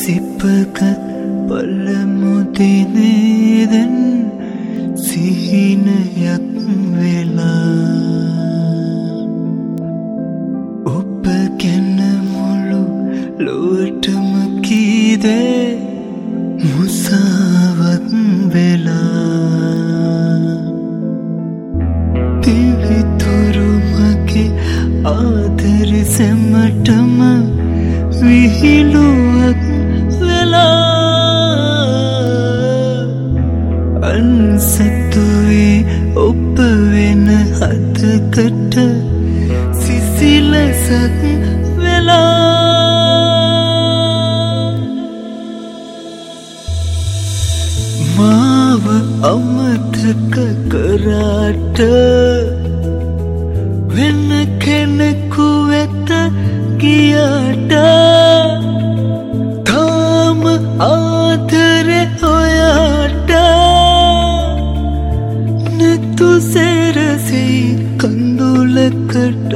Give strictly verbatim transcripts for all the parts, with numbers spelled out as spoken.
සිපගත් පළමු දිනේදන් සිහිනයක් වෙලා ඔබ ගැන මුළු ලොවටම කීදේ මුසාවත් වෙලා දිවිතුරු මගේ ආදරෙ සැමටම විහිළුවක් අන්සතුවේ ඔබ වෙන හදකට සිසිලසක් වෙලා මාව අමතක කරාට වෙන කෙනෙකු වෙත ගියාට තාම ආදරේ ඔයාට නැතු සැරසී කඳුලකට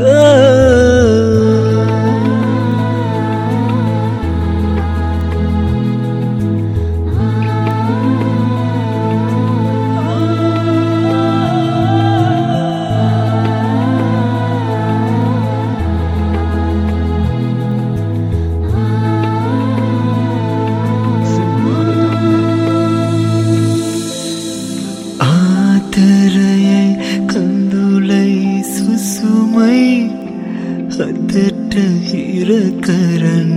හදට හිර කරන්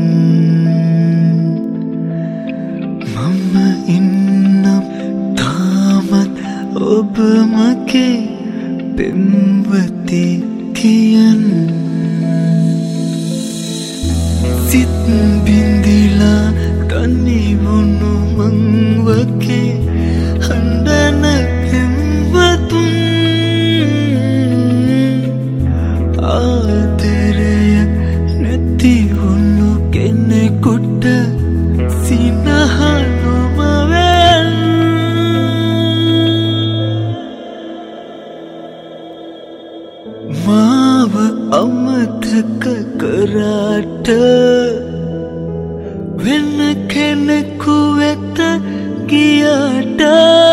මම ඉන්නම් තාමත් ඔබ මගේ පෙම්වතේ කියන් සිත් බින්දිලා තනි වුණු මං වගේ හඬන පෙම්වතුන් ආදරය නැති වුණු කෙනෙකුට සිනහනොම වෙන් මාව අමතක කරාට වෙන කෙනෙකු වෙත ගියාට